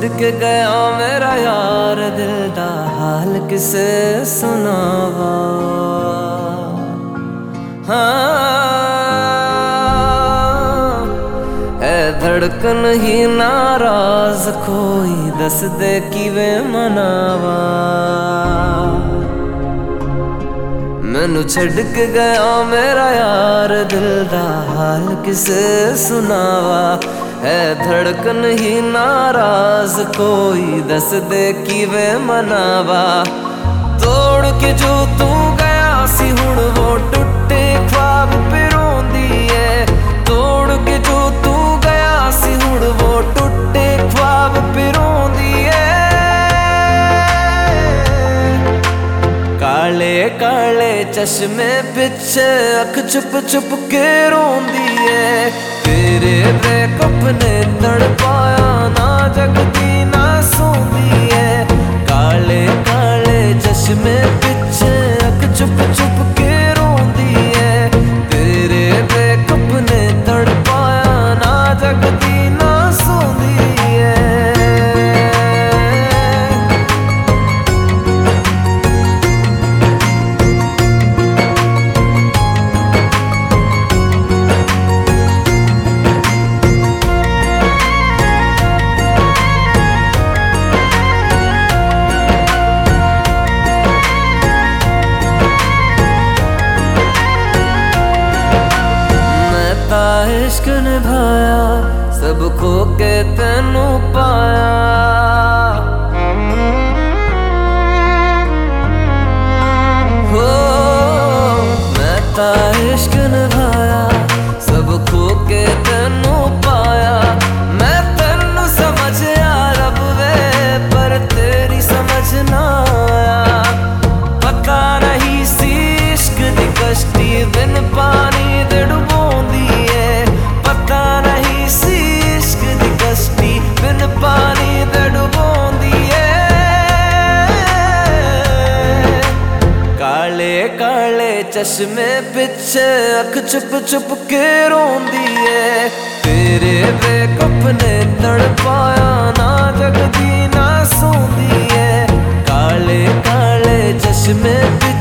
छड़ के गया मेरा यार दिल दा हाल किसे सुनावा। हाँ है धड़कन ही नाराज कोई दस दे किवे मनावा। मैनू छड़ के गया मेरा यार दिल दा हाल किसे सुनावा। है धड़कन ही नाराज कोई दस दे किवे मनावा। तोड़ के जो तू गया सी हुण वो टुटे ख्वाब पे रोंदी है। तोड़ के जो तू गया सी हुण वो टुटे ख्वाब पे रोंदी है। काले काले चश्मे पिछे अख छुप छुप के रोंदी है। तेरे ब्रेकअप ने तड़पाया ना जगदी ना सोंदी है। काले काले चश्मे पिछे अख छुप छुप के रोंदी है। तेरे ब्रेकअप ने तड़पाया ना जगदी ना सोंदी है। इश्क निभाया सब खो के तेनू पाया। हो मैं ता इश्क निभाया सब खो के तेनू पाया। मैं तेनू समझया रब वे पर तेरी समझ ना आया। पता नहीं सी इश्क दी कश्ती बिन पानी दे डुबोंदी है। पता नहीं सी इश्क दी कश्ती बिन पानी दे डुबोंदी है। काले काले चश्मे पिछे अख छुप छुप के रोंदी है। तेरे ब्रेकअप ने तड़पाया ना जगदी ना सोंदी है। काले काले चश्मे